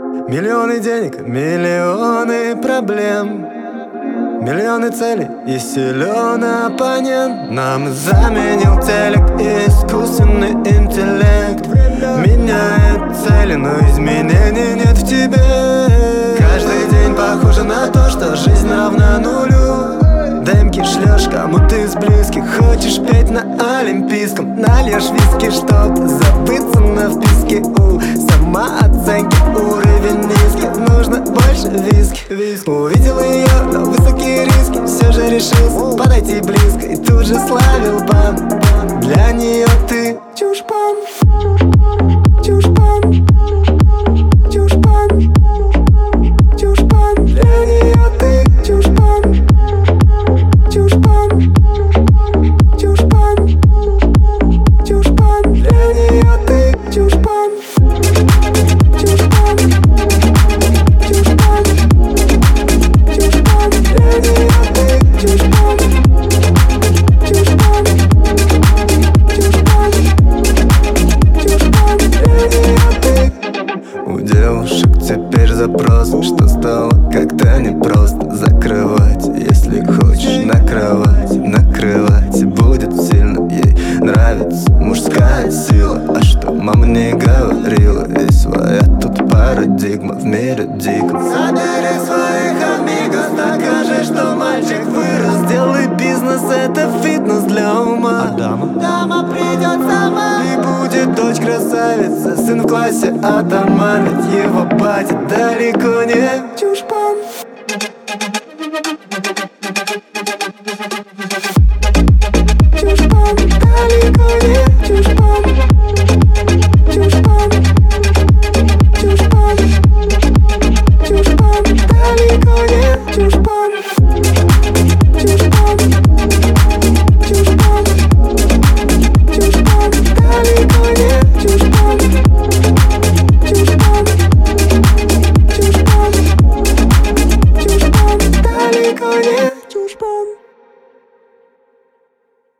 Миллионы денег, миллионы проблем, миллионы целей и силёный оппонент. Нам заменил телек искусственный интеллект. Меняет цели, но изменений нет в тебе. Каждый день похоже на то, что жизнь равна нулю. Демки шлёшь кому-то из близких, хочешь петь на олимпийском. Нальешь виски, чтоб забыться на вписке. У самооценки уровень низкий, нужно больше виски. Увидел её, но высокие риски, все же решился подойти близко и тут же славил бан. Для неё ты чушпан, чушпан, чушпан, чушпан. Для неё ты чушпан, чушпан, чушпан, чушпан. Для неё ты чушпан, чушпан, чушпан, чушпан. Для неё ты чушпан, чушпан, чушпан, чушпан. Для неё ты. У девушек теперь запрос, что стало как-то непросто закрывать. Если хочешь на кровать, накрывать будет сильно. Ей нравится мужская сила, а что мама не говорила? И своя тут парадигма в мире диком. Собери своих амигос, докажи, что мальчик вырос. Сделай бизнес, это фитнес для ума. А дама? Дама придет сама. И будет дочь красавица, сын в классе атаман. Ведь его батя далеко не чушпан.